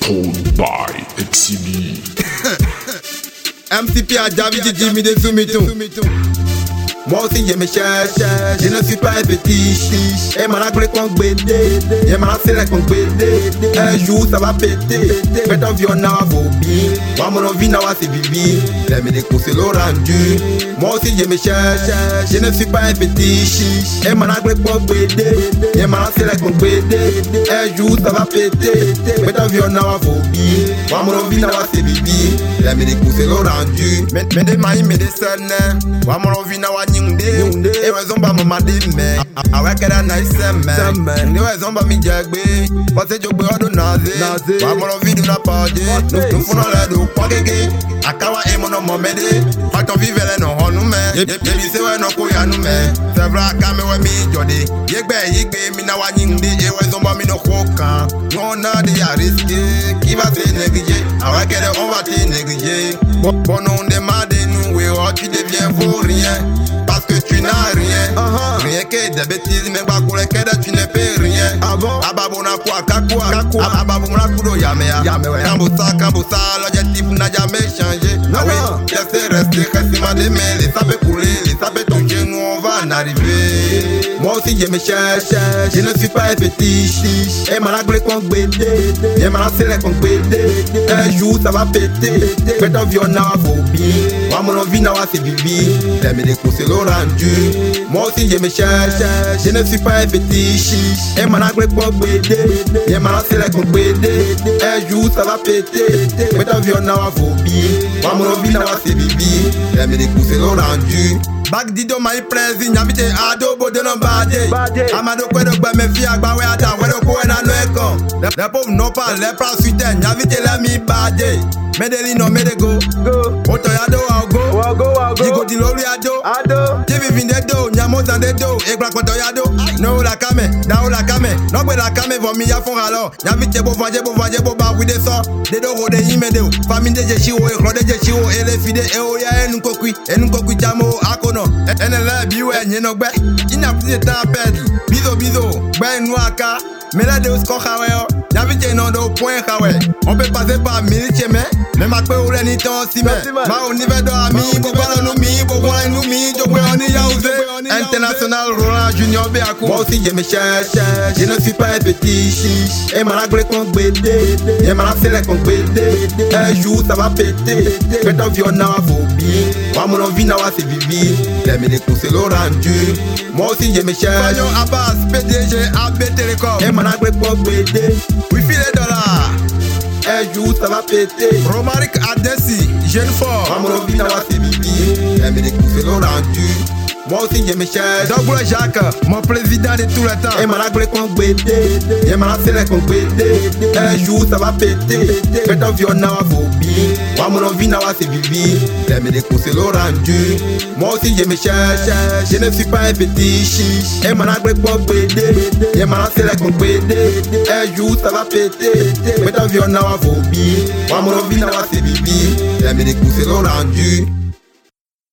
Code by XCB. MCP a David Jimmy de Soumitou. Moi aussi je me cherche, je ne suis pas un petit. Et m'a appelé qu'on bédé, et m'a lancé qu'on bédé. Un jour ça va péter, faites un viol n'a pas phobie. Moi mon envie n'a pas c'est bibi, les médicaux c'est le rendu. Moi aussi je me cherche, je ne suis pas un petit. Et m'a appelé qu'on bédé, et m'a lancé qu'on bédé. Un jour ça va péter, faites un viol n'a pas phobie. Moi mon envie n'a pas c'est bibi, les médicaux c'est le rendu. Mais des mailles, mais des scènes, moi mon envie n'a pas e wezomba mama de me awekera na iseme ne wezomba mi jagbe pase jogbe odo naze wa moro vidu na pade no funo le do kwagege akawa e mono momede fato vivele no honu me yebi se we no ko yanu me sevra ka me we mi jode yigbe mi na wa nyinde e wezomba mi no kokan no na de ya risque qui va se négliger awekere on va te négliger bon on demande nous we o tu deviens pour rien. Parce que tu n'as rien, rien que des bêtises, mais pas pour lesquelles tu ne peux rien. Ababona quoi, kakwa, ababona kudo yamea. Kambosa, l'objectif n'a jamais changé. Ah oui, laissez rester, restez démêlé, ça peut couler, ça peut toucher, nous on va en arriver. Moi aussi je me cherche, je ne suis pas un petit. Et m'a appelé qu'on bédé, et m'a lancé qu'on bédé. Un jour ça va péter, faites un viol n'a pas phobie. Moi mon envie n'a pas c'est bibi, les médicaux c'est le rendu. Moi aussi je me cherche, je ne suis pas un petit. Et m'a appelé qu'on bédé, et m'a lancé qu'on bédé. Un jour ça va péter, faites un viol n'a pas phobie. Moi mon envie n'a pas c'est bibi, les médicaux c'est le rendu. Back dido my prezi nyabite ado bodo no bade amado kwedo gba me fi agba we ada we do ko na no ekon le pop no pa le pra suite nyabite le mi bade medeli no medego oto yado go digo di lori ado tv vinde do nyamo zande do egba koto yado no la kame no gbe la kame vo mi ya fun alo nyabite bo vaje bo ba we de so de do ro de yime de famille de jechiwo e kro de jechiwo ele fide e o ya enu kokui jamo akono NLA biwe nyenogbe ina piti tan pedi bizo gbe nu aka melade o score kawe nyavite no do point kawe on peut passer par 1000 chemins mais ma pe ore ni ton si me ma o ni vedo ami gbogbo no mi gbogbo enu mi jogbe oni ya ose international Roland Junior be ako moi aussi je me cherche je ne suis pas un petit et m'a appelé qu'on bédé et m'a lancé qu'on bédé un jour ça va péter faites un viol n'a pas phobie moi mon envie n'a pas c'est bibi les médicaux c'est le rendu moi aussi je me cherche Fagnon Abbas PDG AB Telecom et m'a appelé qu'on bédé oui file dollars un jour ça va péter Romaric Adesi jeune fort moi mon envie n'a pas c'est bibi les médicaux c'est le rendu. Moi aussi je me cherche Double Jacques, mon président de tout le temps. Et m'a appelé qu'on bédé, et m'a lancé qu'on bédé. Un jour ça va péter, faites un viol n'a pas phobie. Moi mon envie n'a pas c'est bibi, les médicaux c'est le rendu. Moi aussi je me cherche, je ne suis pas un petit. Et m'a appelé qu'on bédé, et m'a lancé qu'on bédé. Un jour ça va péter, faites un viol n'a pas phobie. Moi mon envie n'a pas c'est bibi, les médicaux c'est le rendu.